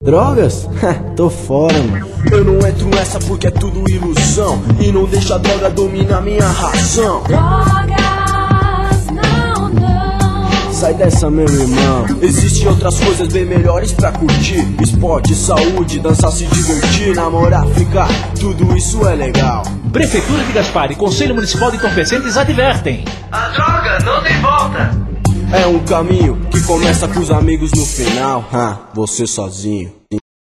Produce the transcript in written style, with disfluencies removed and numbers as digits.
Drogas? Tô fora, mano. Eu não entro nessa porque é tudo ilusão. E não deixa a droga dominar minha razão. Drogas, não, não. Sai dessa, meu irmão. Existem outras coisas bem melhores pra curtir. Esporte, saúde, dançar, se divertir, namorar, ficar, tudo isso é legal. Prefeitura de Gaspar e Conselho Municipal de Entorpecentes advertem: a droga não tem volta. É um caminho que começa com os amigos no final. Você sozinho.